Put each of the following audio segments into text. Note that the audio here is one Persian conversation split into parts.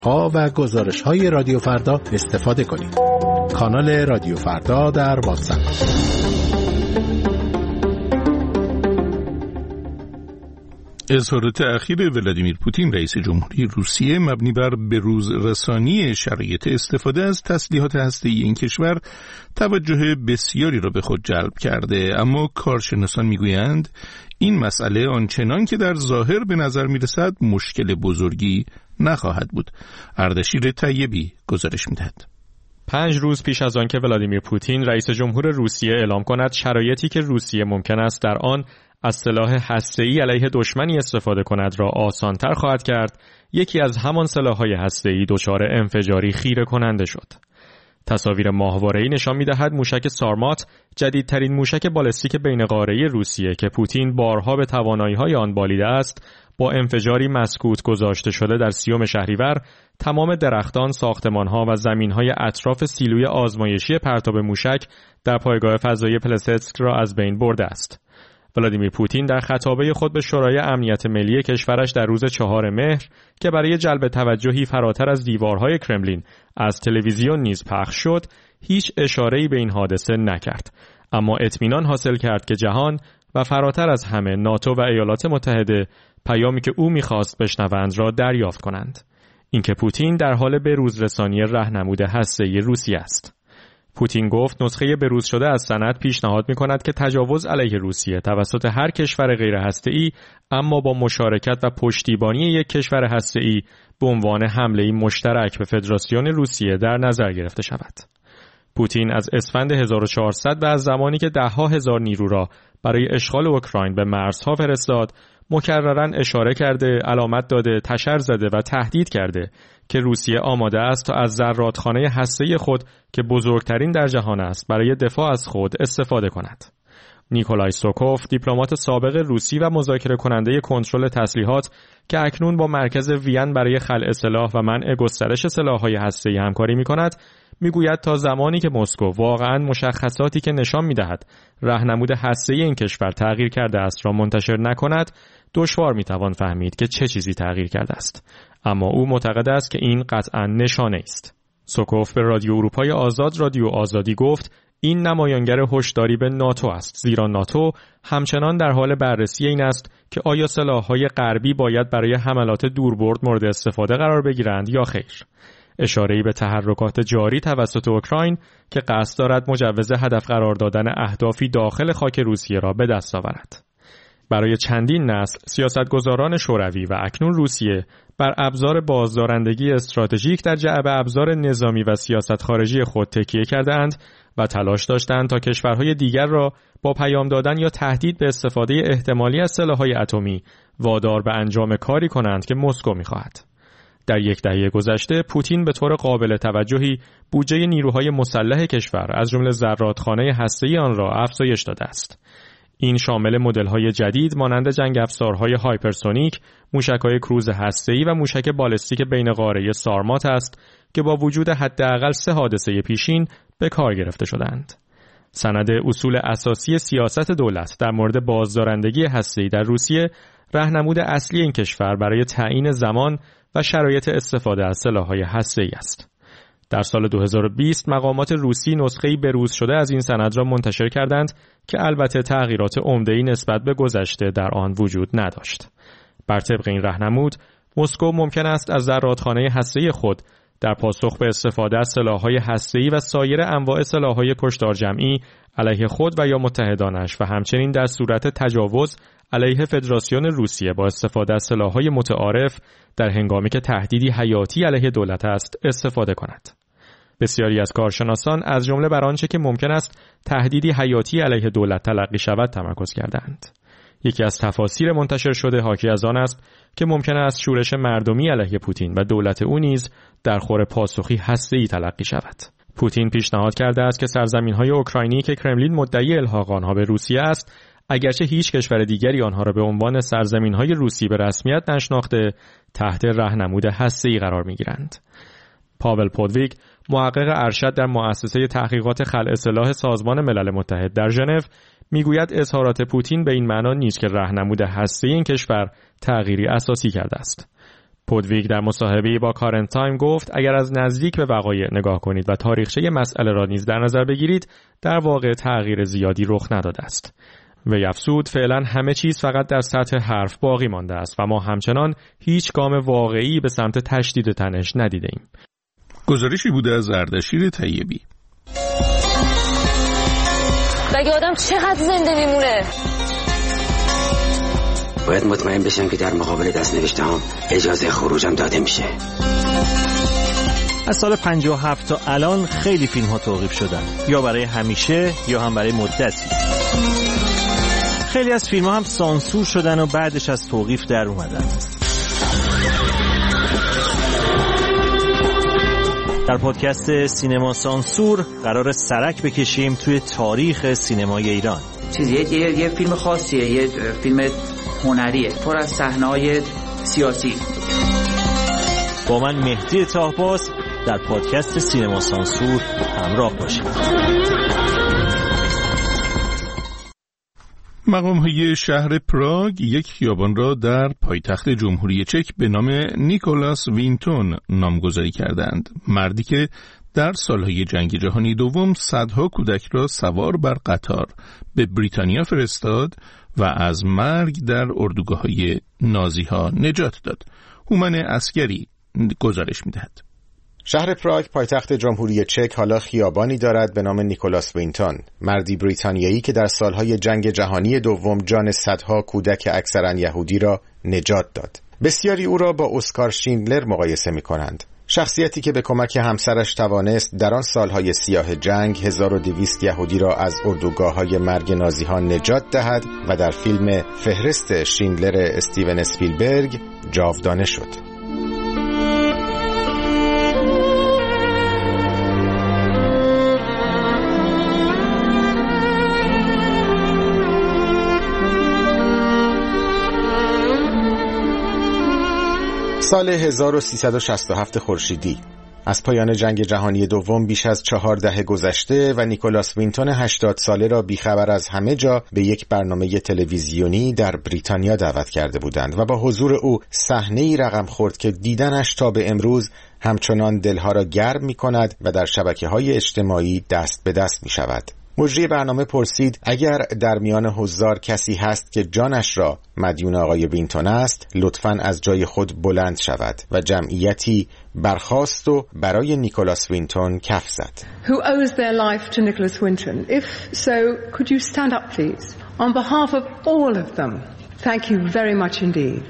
ها و گزارش های رادیو فردا استفاده کنید. کانال رادیو فردا در واتساپ. اظهارات اخیر ولادیمیر پوتین رئیس جمهوری روسیه مبنی بر بروزرسانی شرایط استفاده از تسلیحات هسته‌ای این کشور توجه بسیاری را به خود جلب کرده، اما کارشناسان میگویند این مسئله آنچنان که در ظاهر به نظر میرسد مشکل بزرگی نخواهد بود. اردشیر طیبی گزارش میدهد. 5 روز پیش از آنکه ولادیمیر پوتین رئیس جمهور روسیه اعلام کند شرایطی که روسیه ممکن است در آن از سلاح هسته‌ای علیه دشمنی استفاده کند را آسان‌تر خواهد کرد، یکی از همان سلاح‌های هسته‌ای دچار انفجاری خیره کننده شد. تصاویر ماهواره‌ای نشان می‌دهد موشک سارمات، جدیدترین موشک بالستیک بین‌قاره‌ای روسیه که پوتین بارها به توانایی‌های آن بالیده است، با انفجاری مسکوت گذاشته شده در 30 شهریور تمام درختان، ساختمان‌ها و زمین‌های اطراف سیلوی آزمایشی پرتاب موشک در پایگاه فضایی پلستسک را از بین برده است. ولادیمیر پوتین در خطابه خود به شورای امنیت ملی کشورش در روز 4 مهر که برای جلب توجهی فراتر از دیوارهای کرملین از تلویزیون نیز پخش شد، هیچ اشاره‌ای به این حادثه نکرد، اما اطمینان حاصل کرد که جهان و فراتر از همه ناتو و ایالات متحده پیامی که او می‌خواست بشنوند را دریافت کنند. اینکه پوتین در حال بروزرسانی راهنمود هسته‌ای روسیه است. پوتین گفت نسخه بروز شده از سند پیشنهاد می‌کند که تجاوز علیه روسیه توسط هر کشور غیر هسته‌ای اما با مشارکت و پشتیبانی یک کشور هسته‌ای به عنوان حمله‌ای مشترک به فدراسیون روسیه در نظر گرفته شود. پوتین از اسفند 1400 و از زمانی که ده‌ها هزار نیرو را برای اشغال اوکراین به مرزها فرستاد، مکرراً اشاره کرده، علامت داده، تشر زده و تهدید کرده که روسیه آماده است تا از زرادخانه هسته‌ای خود که بزرگترین در جهان است برای دفاع از خود استفاده کند. نیکولای سوکوف، دیپلمات سابق روسی و مذاکره کننده کنترل تسلیحات که اکنون با مرکز وین برای خلع سلاح و منع گسترش سلاح‌های هسته‌ای همکاری می‌کند، میگوید تا زمانی که مسکو واقعاً مشخصاتی که نشان می‌دهد راهنمود هسته‌ای این کشور تغییر کرده است را منتشر نکند، دشوار می‌توان فهمید که چه چیزی تغییر کرده است. اما او معتقد است که این قطعاً نشانه است. سوکوف به رادیو اروپای آزاد رادیو آزادی گفت این نمایانگر هشداری به ناتو است، زیرا ناتو همچنان در حال بررسی این است که آیا سلاح‌های غربی باید برای حملات دوربرد مورد استفاده قرار بگیرند یا خیر. اشاره‌ای به تحرکات جاری توسط اوکراین که قصد دارد مجوز هدف قرار دادن اهدافی داخل خاک روسیه را به دست آورد. برای چندین نسل سیاستگزاران شوروی و اکنون روسیه بر ابزار بازدارندگی استراتژیک در جعبه ابزار نظامی و سیاست خارجی خود تکیه کردند و تلاش داشتند تا کشورهای دیگر را با پیام دادن یا تهدید به استفاده احتمالی از سلاح‌های اتمی وادار به انجام کاری کنند که مسکو می‌خواهد. در 10 دهه گذشته پوتین به طور قابل توجهی بودجه نیروهای مسلح کشور از جمله زرادخانه هسته‌ای آن را افزایش داده است. این شامل مدل‌های جدید مانند جنگ افزارهای هایپرسونیک، موشک‌های کروز هسته‌ای و موشک بالستیک بین‌قاره‌ای سارمات است که با وجود حداقل 3 حادثه پیشین به کار گرفته شدند. سند اصول اساسی سیاست دولت در مورد بازدارندگی هسته‌ای در روسیه راهنمود اصلی این کشور برای تعیین زمان و شرایط استفاده از سلاح‌های هسته‌ای است. در سال 2020 مقامات روسی نسخه‌ای بروز شده از این سند را منتشر کردند که البته تغییرات عمده‌ای نسبت به گذشته در آن وجود نداشت. بر طبق این راهنمود، مسکو ممکن است از زرادخانه هسته‌ای خود در پاسخ به استفاده از سلاح‌های هسته‌ای و سایر انواع سلاح‌های کشتار جمعی علیه خود و یا متحدانش و همچنین در صورت تجاوز علیه فدراسیون روسیه با استفاده از سلاح‌های متعارف در هنگامی که تهدیدی حیاتی علیه دولت است استفاده کند. بسیاری از کارشناسان از جمله بر آنچه که ممکن است تهدیدی حیاتی علیه دولت تلقی شود تمرکز کردند. یکی از تفاسیر منتشر شده حاکی از آن است که ممکن است شورش مردمی علیه پوتین و دولت او نیز در خور پاسخی هسته‌ای تلقی شود. پوتین پیشنهاد کرده است که سرزمین‌های اوکراینی که کرملین مدعی الحاق آنها به روسیه است، اگرچه هیچ کشور دیگری آنها را به عنوان سرزمین‌های روسی به رسمیت نشناخته، تحت راهنمود هسته‌ای قرار می‌گیرند. پاول پودویگ، محقق ارشد در مؤسسه تحقیقات خلع سلاح سازمان ملل متحد در ژنو، میگوید اظهارات پوتین به این معنا نیست که راهنمود هسته‌ای این کشور تغییری اساسی کرده است. پودویگ در مصاحبه‌ای با کارنت تایم گفت اگر از نزدیک به وقایع نگاه کنید و تاریخچه مسئله را نیز در نظر بگیرید، در واقع تغییر زیادی رخ نداده است. وی افزود فعلا همه چیز فقط در سطح حرف باقی مانده است و ما همچنان هیچ گام واقعی به سمت تشدید تنش ندیده ایم. گزارشی بوده از اردشیر طیبی. مگه آدم چقدر زنده میمونه؟ باید مطمئن بشم که در مقابل دست‌نوشته هم اجازه خروجم داده میشه. از سال 57 تا الان خیلی فیلم ها توقیف شدن، یا برای همیشه یا هم برای مدتی. خیلی از فیلم ها هم سانسور شدن و بعدش از توقیف در اومدن. در پادکست سینما سانسور قرار سرک بکشیم توی تاریخ سینمای ایران. یه فیلم خاصیه، یه فیلم هنریه پر از صحنه‌های سیاسی. با من مهدی طاهباز در پادکست سینما سانسور همراه باشید. مقام‌های شهر پراگ یک خیابان را در پایتخت جمهوری چک به نام نیکولاس وینتون نامگذاری کردند. مردی که در سالهای جنگ جهانی دوم صدها کودک را سوار بر قطار به بریتانیا فرستاد و از مرگ در اردوگاه‌های نازی‌ها نجات داد. هومن عسکری گزارش می‌دهد. شهر پراگ پایتخت جمهوری چک حالا خیابانی دارد به نام نیکولاس وینتون، مردی بریتانیایی که در سالهای جنگ جهانی دوم جان صدها کودک اکثرا یهودی را نجات داد. بسیاری او را با اسکار شیندلر مقایسه می‌کنند. شخصیتی که به کمک همسرش توانست در آن سالهای سیاه جنگ 1200 یهودی را از اردوگاه‌های مرگ نازی‌ها نجات دهد و در فیلم فهرست شیندلر استیون اسپیلبرگ جاودانه شد. سال 1367 خورشیدی، از پایان جنگ جهانی دوم بیش از 4 دهه گذشته و نیکولاس وینتون 80 ساله را بیخبر از همه جا به یک برنامه تلویزیونی در بریتانیا دعوت کرده بودند و با حضور او صحنه‌ای رقم خورد که دیدنش تا به امروز همچنان دلها را گرم می‌کند و در شبکه‌های اجتماعی دست به دست می‌شود. مجری برنامه پرسید اگر در میان حضار کسی هست که جانش را مدیون آقای وینتون است، لطفاً از جای خود بلند شود و جمعیتی برخاست و برای نیکولاس وینتون کف زد. Who owes their life to Nicholas Winton? If so, could you stand up please? On behalf of all of them, thank you very much indeed.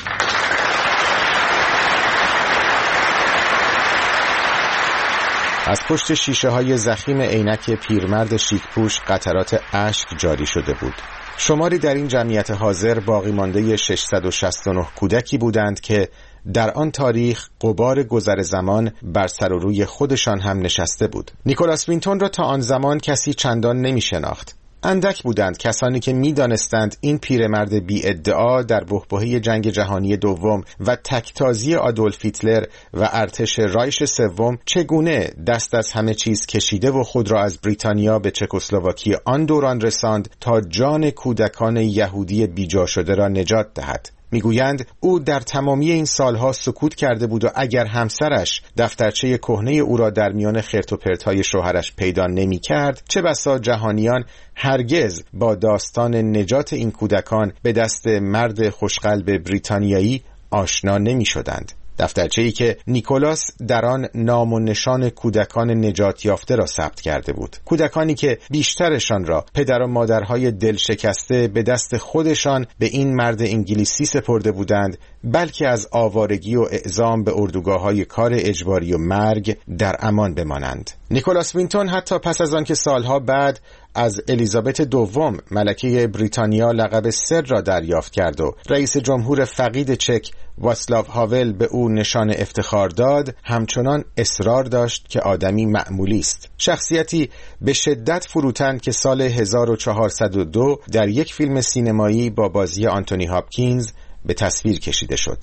از پشت شیشه های ضخیم عینک پیرمرد شیک‌پوش قطرات اشک جاری شده بود. شماری در این جمعیت حاضر باقی مانده 669 کودکی بودند که در آن تاریخ غبار گذر زمان بر سر و روی خودشان هم نشسته بود. نیکولاس وینتون را تا آن زمان کسی چندان نمی شناخت. اندک بودند کسانی که می دانستند این پیرمرد بی ادعا در بحبوحه جنگ جهانی دوم و تکتازی آدولف هیتلر و ارتش رایش سوم چگونه دست از همه چیز کشیده و خود را از بریتانیا به چکسلواکی آن دوران رساند تا جان کودکان یهودی بیجا شده را نجات دهد. میگویند او در تمامی این سالها سکوت کرده بود و اگر همسرش دفترچه کهنه او را در میان خرت و پرت‌های شوهرش پیدا نمی‌کرد، چه بسا جهانیان هرگز با داستان نجات این کودکان به دست مرد خوشقلب بریتانیایی آشنا نمی‌شدند. دفترچه‌ای که نیکولاس در آن نام و نشان کودکان نجات یافته را ثبت کرده بود. کودکانی که بیشترشان را پدر و مادرهای دل شکسته به دست خودشان به این مرد انگلیسی سپرده بودند، بلکه از آوارگی و اعزام به اردوگاه‌های کار اجباری و مرگ در امان بمانند. نیکولاس وینتون حتی پس از آن که سالها بعد از الیزابت دوم ملکه بریتانیا لقب سر را دریافت کرد و رئیس جمهور فقید چک واسلاو هاول به او نشان افتخار داد، همچنان اصرار داشت که آدمی معمولی است. شخصیتی به شدت فروتن که سال 1402 در یک فیلم سینمایی با بازی آنتونی هاپکینز به تصویر کشیده شد.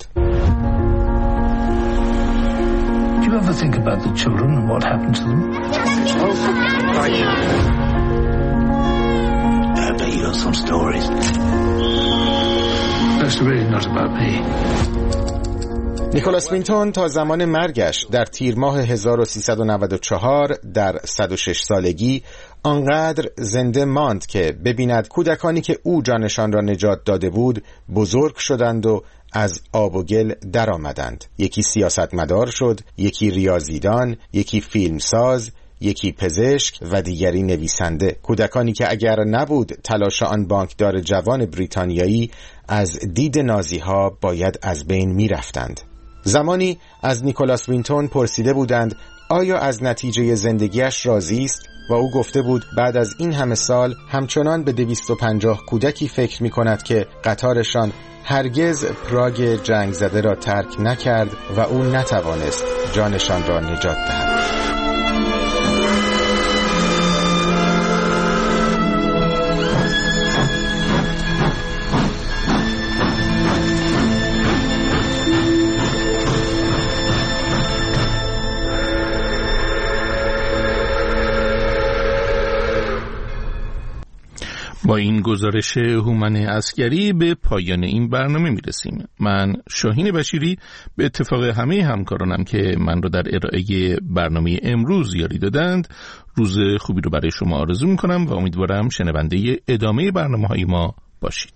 Do you ever think about the children and what happened to them? I bet you got some stories. That's really not about me. نیکولاس وینتون تا زمان مرگش در تیر ماه 1394 در 106 سالگی آنقدر زنده ماند که ببیند کودکانی که او جانشان را نجات داده بود بزرگ شدند و از آب و گل در آمدند. یکی سیاستمدار شد، یکی ریاضیدان، یکی فیلمساز، یکی پزشک و دیگری نویسنده. کودکانی که اگر نبود تلاش آن بانکدار جوان بریتانیایی از دید نازی‌ها باید از بین می رفتند. زمانی از نیکولاس وینتون پرسیده بودند آیا از نتیجه زندگیش راضی است و او گفته بود بعد از این همه سال همچنان به 250 کودکی فکر می کند که قطارشان هرگز پراگ جنگ زده را ترک نکرد و او نتوانست جانشان را نجات دهد. با این گزارش هومن عسگری به پایان این برنامه میرسیم. من شاهین بشیری به اتفاق همه همکارانم که من رو در ارائه برنامه امروز یاری دادند روز خوبی رو برای شما آرزو میکنم و امیدوارم شنونده ادامه برنامه‌های ما باشید.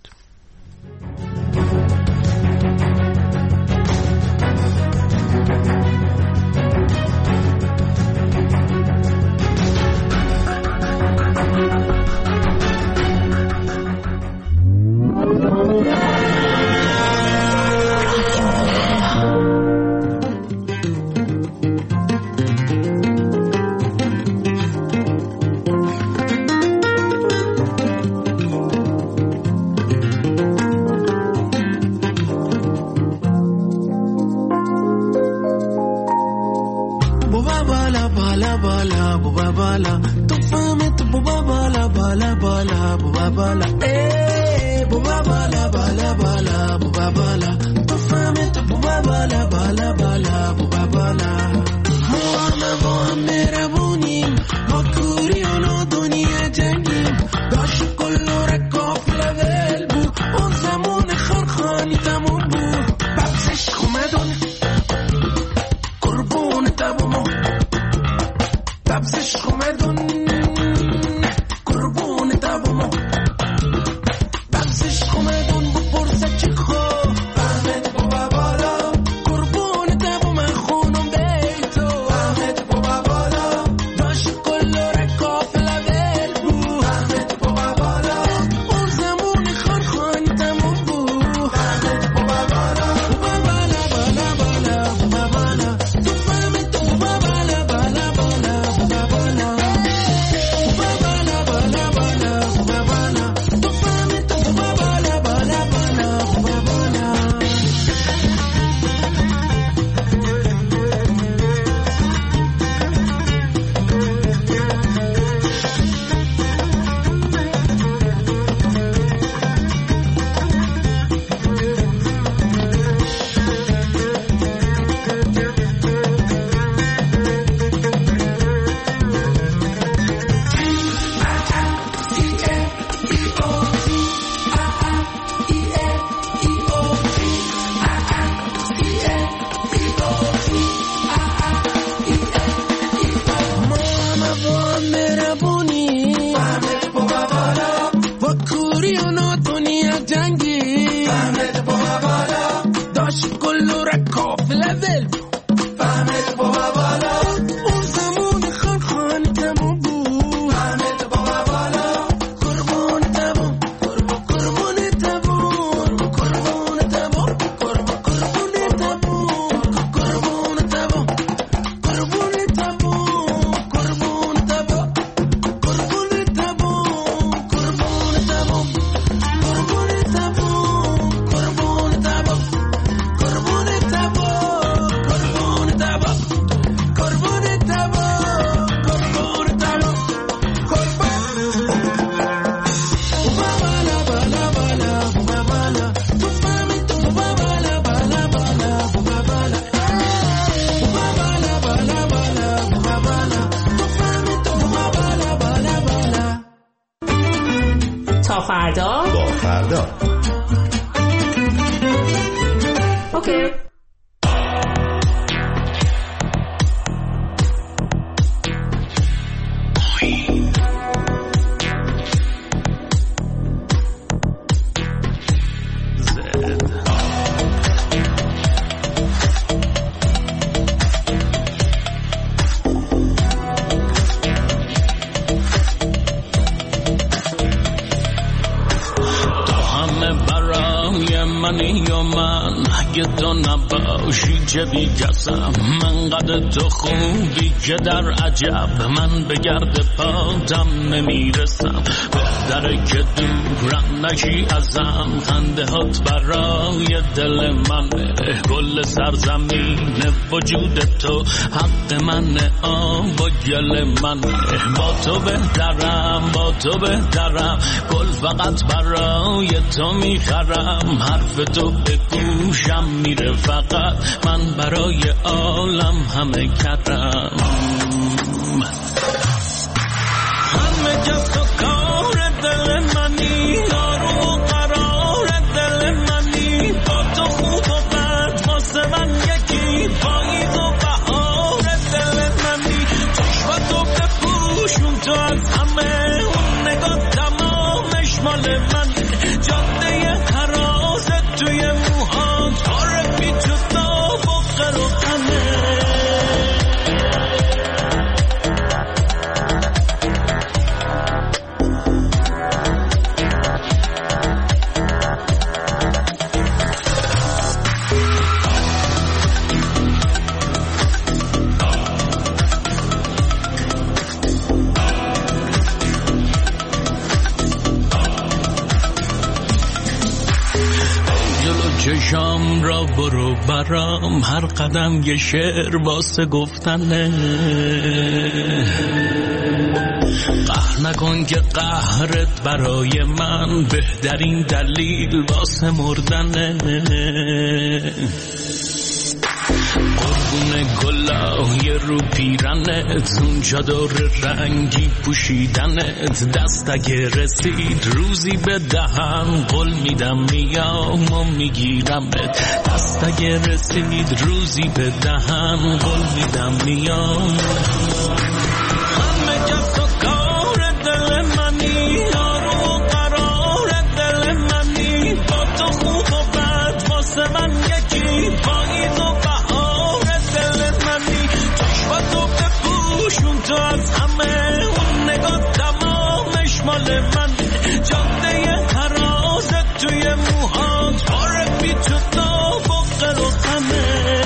Okay. که بی کسم، من قد تو خوبی که در عجب، من به گرد پاتم نمیرسم. بهتره که دورم نشی ازم، خنده هات برای دل منه، کل سرزمین وجود تو حق منه، آب و گل منه. با تو بهترم، با تو بهترم، گل فقط برای تو میخرم. حرف تو به گوشم میره فقط، من برای عالم همه کردم. همه کس تو کار دل منی، آروم و قرار دل منی. با تو خوب و بد واسه من یکی، پاییز و بهار دل منی. چشم تو بپوشون تو از همه، اون نگاه تمامش مال منه. جاده حرازت توی موهات، کار بی جدا و غیر و غمه. چشام را برو برام، هر قدم یه شعر واسه گفتنه. قهر نکن که قهرت برای من بهترین دلیل واسه مردنه. قربون گلای رو پیرنت، اون چادر رنگی پوشیدنت. دست اگه رسید روزی به دهن، قول میدم میام و میگیرمت. دست اگه رسید روزی به دهن، قول میدم میام. همه کس تو کار دل منی، آروم و قرار دل منی. با تو خوب و بد واسه من یکی، پاییز و بهار دل منی. چشم تو بپوشون تو از همه، اون نگاه تمامش مال منه. جاده حرازت توی موهات، کار بی جدا و غیر و غمه.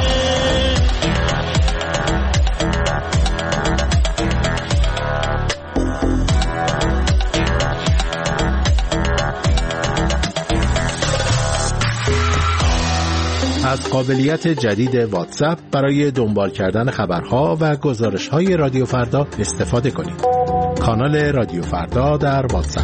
از قابلیت جدید واتساپ برای دنبال کردن خبرها و گزارش‌های رادیو فردا استفاده کنید. کانال رادیو فردا در واتساپ.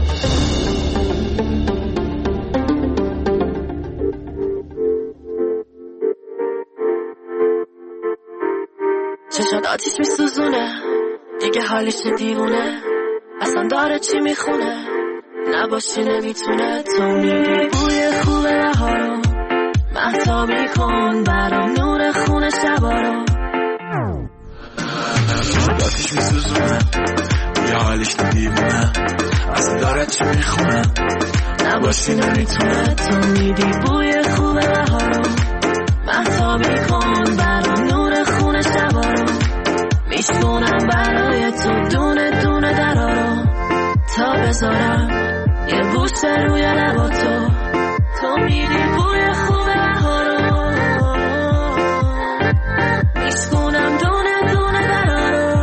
چشات آتیش میسوزونه، دیگه حالش دیوونه، اصلا داره چی میخونه، نباشی نمیتونه. تو میدی بوی خوب بهارو، مهتابی کن برام نور خونه شبارو. چشات آتیش میسوزونه، دیگه حالش دیوونه، اصلا داره چی میخونه، نباشی نمیتونه. تو میدی بوی خوب بهارو، مهتابی کن برام نور خونه شبارو. میشکنم برای تو دونه دونه درارو، تا بذارم یه بوسه روی لبا تو. تو میدی بوی خوب بهارو، میشکنم دونه دونه درارو.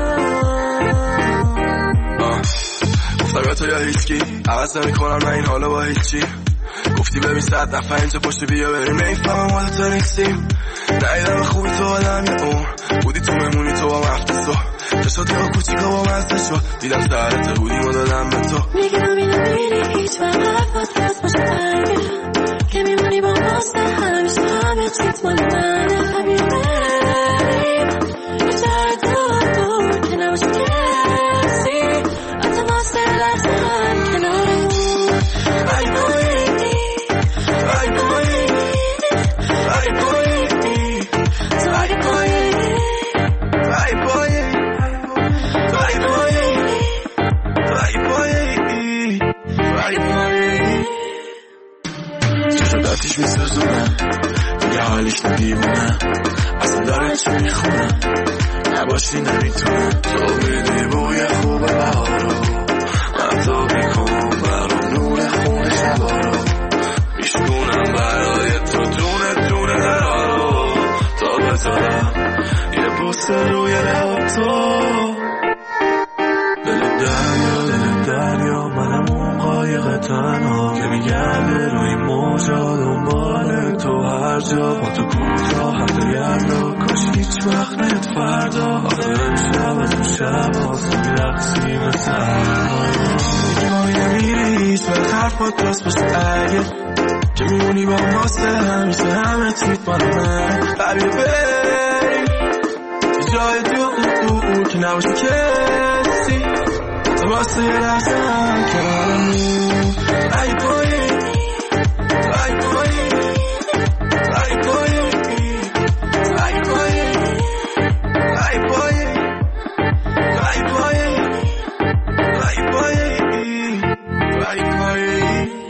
گفتم تو یا هیچکی عوض نمی کنم من این حالا با هیچی. گفتی ببین 100 دفعه اینجا پشت بیا بریم، نمیفهمم حالا تا نیستیم. ندیدم خوبی تو آدم یه اون بودی، تو ممونی تو با مفتسو. چشات یا کوچیکا با مزده شد، دیدم سرت بودیم و دادم به تو. میگم اینو میری هیچ وقت حرفات دست باشه تنگیدم، که میمونی با ماسته همیشه همه چیت مال منه. حبیب بریم یه جای دور که نباشه کسی، حتی واسه لحظه هم کنارمون. ای بایدی ای بایدی ای بایدی تو اگه بایدی ای بایدی ای بایدی ای بایدی ای بایدی. چشم آتیش میسوزونه، دیگه حالیش ندیمونه، اصلا داره چی میخونه، نباشی نمیتونه. تو میدی بوی خوب بهارو، مهتابی کن برام نور خونه شبارو. میشکنم برای تو دونه دونه درارو، تا بذارم واسه روی لب تو. دل دریا منم اون قایق تنها که میگرده روی موجا دنبال تو هر جا. با تو کجا هفته یردا کاش هیچ وقت نت فردا. آخه امشب از اون شب هاست میرقصی مثل نمیری هیچ وقت حرفات راست باشه اگه که میمونی با واسه همیشه همه چیت مال من. قبیه بری جای دور که نباشه کسی تو واسه یه لحظه هم کنارمون. ای بایی ای بایی ای بایی ای بایی ای بایی ای بایی ای بایی ای بایی.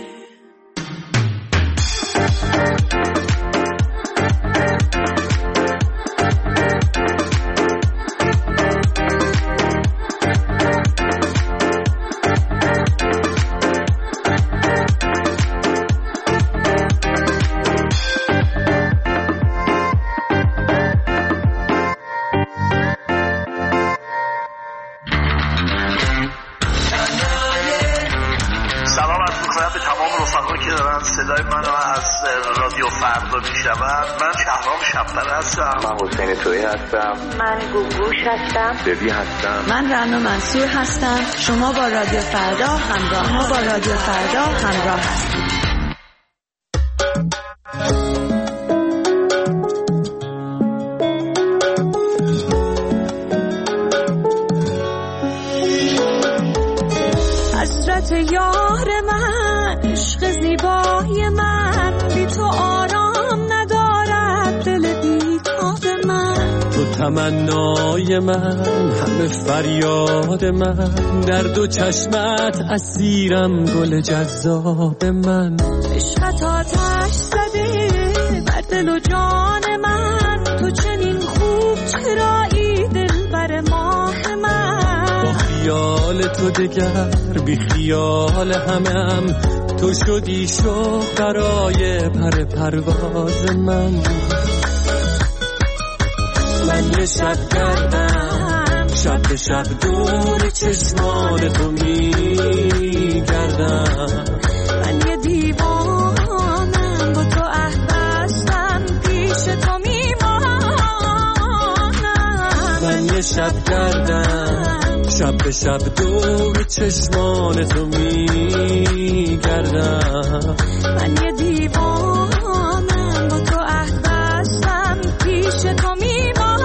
صدای منو از رادیو فردا میشنون. من شهرام شب‌پره هستم. من حسین تویی هستم. من گوگوش هستم. ببی هستم. من رنا منصور هستم. شما با رادیو فردا همراه هستید. حسرت یار من، عشق زیبای من، بی تو آرام ندارد دل بیتاب من. تو تمنای من، همه فریاد من، در دو چشمت اسیرم گل جذاب من. عشقت آتش زده بر دل و جان من، تو چنین خوب چرایی دل بر ماه من. با خیال تو دگر بی خیال همم، تو شدی شوق برای پر پرواز من. من یه شب گردم، شب به شب دور چشمان تو میگردم. من یه دیوانم با تو عهد بستم، پیش تو میمانم. من یه شب گردم، شب به شب دور چشمان تو میگردم. من یه دیوانم با تو عهد بستم، پیش تو میمانم.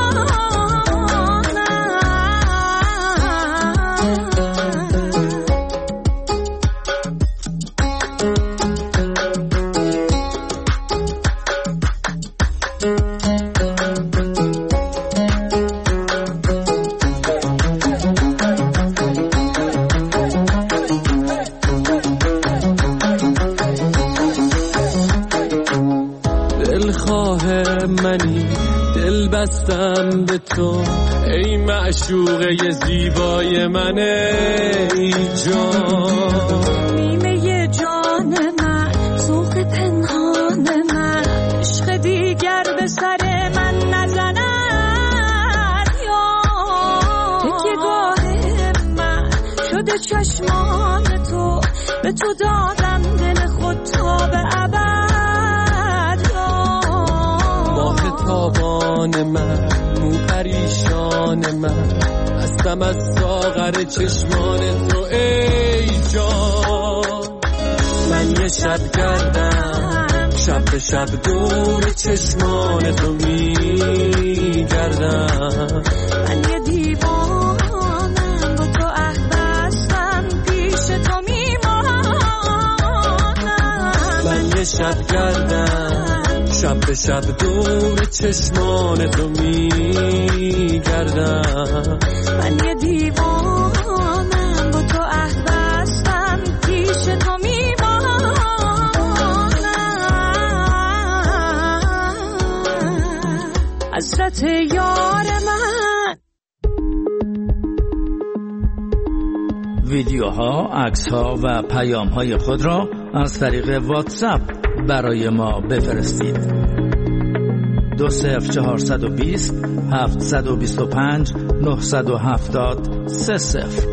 بستم به تو ای معشوقه زیبای من، ای جان نیمه جان من، ذوق پنهان من، عشق دیگر به سر من نزند. یا تکیه‌گاه من شده چشمان تو، به تو دادم دل خود تا به ابد. تابان من، مو پریشان من، هستم از ساغر چشمان تو ای جان. من یه شب گردم، شب به شب دور چشمان تو میگردم. من یه دیوانم با تو عهد بستم، پیش تو میمانم. من یه شب گردم، شب به شب دور چشمان تو میگردم. من یه دیوانم با تو عهد بستم، پیش تو میمانم. حسرت یار من. ویدیوها، عکس‌ها و پیام‌های خود را از طریق واتساپ برای ما بفرستید. 20420 725 970 30.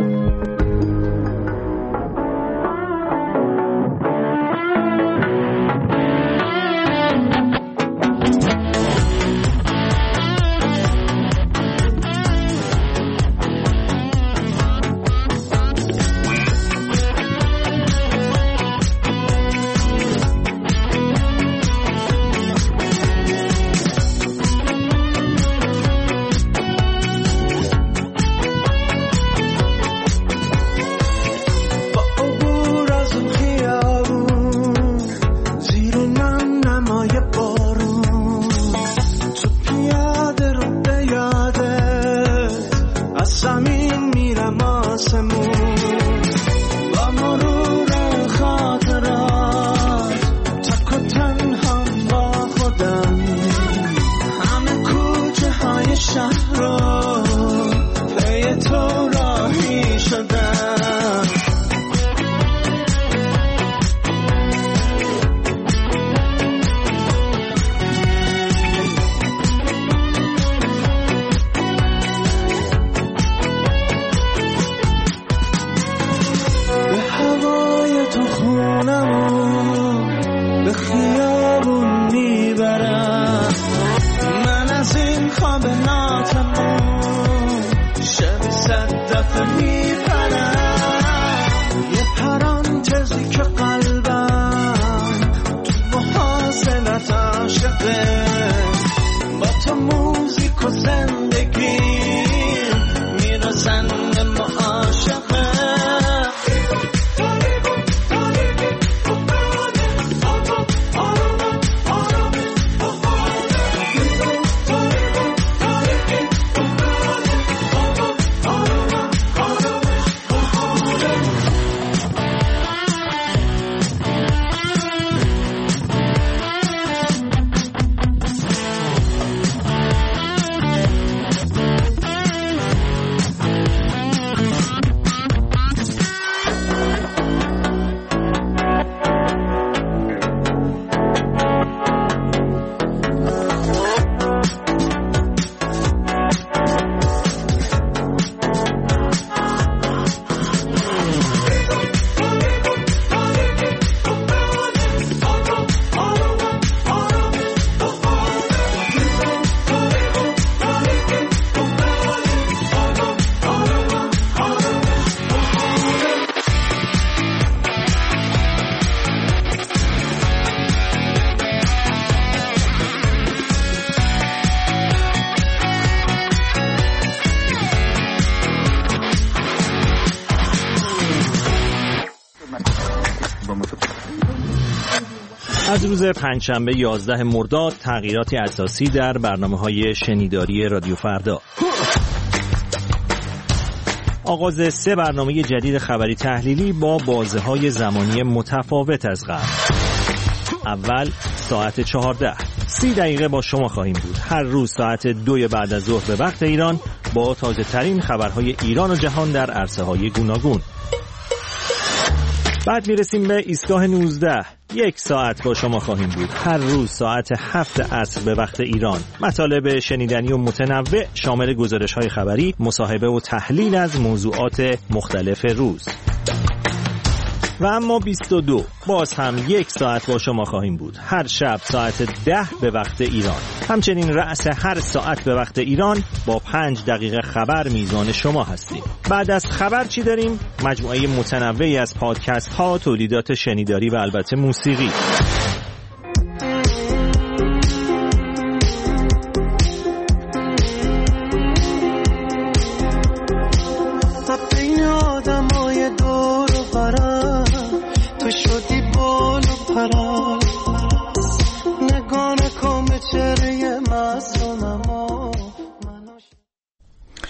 از روز پنجشنبه 11 مرداد تغییراتی اساسی در برنامه‌های شنیداری رادیو فردا. آغاز 3 برنامه جدید خبری تحلیلی با بازه‌های زمانی متفاوت از قبل. اول ساعت 14 30 دقیقه با شما خواهیم بود. هر روز ساعت 2 بعد از ظهر به وقت ایران با تازه ترین خبرهای ایران و جهان در عرصه‌های گوناگون. بعد میرسیم به ایستگاه 19. 1 ساعت با شما خواهیم بود. هر روز ساعت 7 عصر به وقت ایران. مطالب شنیدنی و متنوع شامل گزارش‌های خبری، مصاحبه و تحلیل از موضوعات مختلف روز. و اما 22 باز هم 1 ساعت با شما خواهیم بود. هر شب ساعت 10 به وقت ایران. همچنین رأس هر ساعت به وقت ایران با 5 دقیقه خبر میزان شما هستیم. بعد از خبر چی داریم؟ مجموعه متنوعی از پادکست ها، تولیدات شنیداری و البته موسیقی.